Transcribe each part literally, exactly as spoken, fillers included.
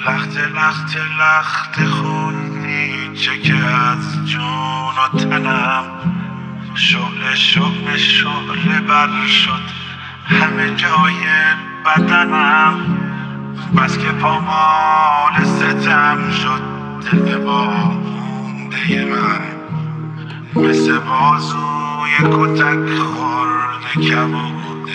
لخت لخت لخت خونی چه که از جون و تنم شعله شعله شعله بر شد همه جای بدنم، بس که پامال ستم شد دل وامونده من، مثل بازوی کتک خورده کبود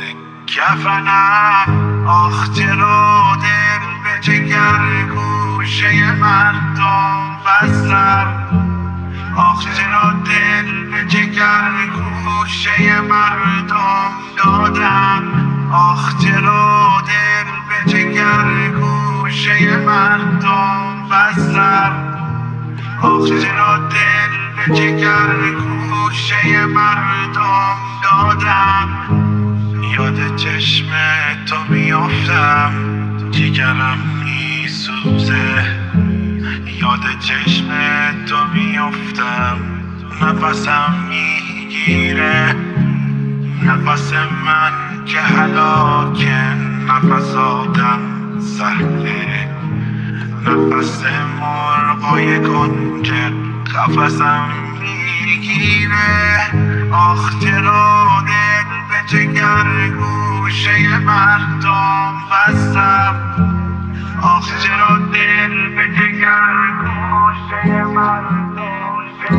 کفنم. آخ چرا دل به جگر گوشه مردم بستم، آخ چرا دل به جگر گوشه مردم دادم، آخ چرا دل به جگر گوشه مردم بستم، آخ چرا دل به جگر گوشه مردم دادم. یاد چشم تو میافتم جگرم میسوزه، یاد چشم تو میافتم نفسم میگیره، نفس من که هلاکه نفس آدم سهله، نفس مرغای گنجه قفسم میگیره. آخ چرا دل به جگر گوشه مردم بستم، آخ چرا دل به جگر گوشه مردم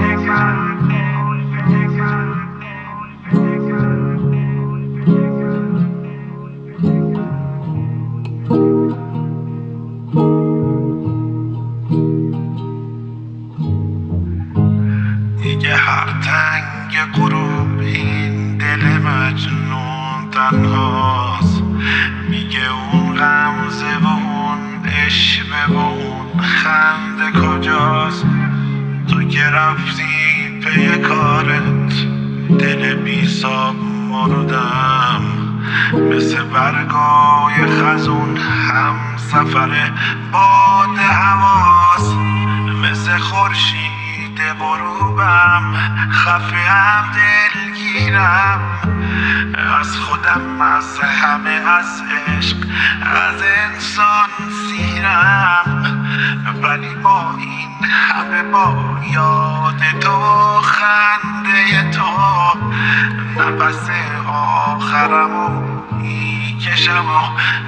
دیگه هر تنگ غروب این دل مجنون تنهاست، میگه اون غمزه و اون عشوه و اون خنده کجاست. تو که رفتی پی کارت دل بی ساب مردم، مثل برگای خزون هم سفر باد هواست، مثل خورشید غروبم خفم دلگیرم، از خودم از همه از عشق از انسان سیرم، ولی با این همه با یاد تو خنده تو نفس آخرمو میکشم و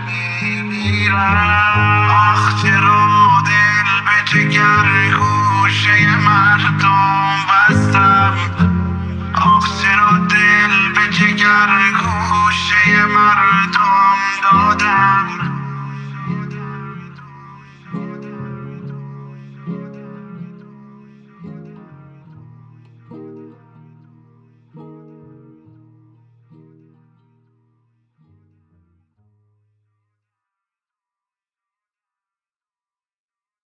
میمیرم. آخ چرا دل به جگر گوشه مردم بستم، آخ چرا دل به جگر گوشه مردم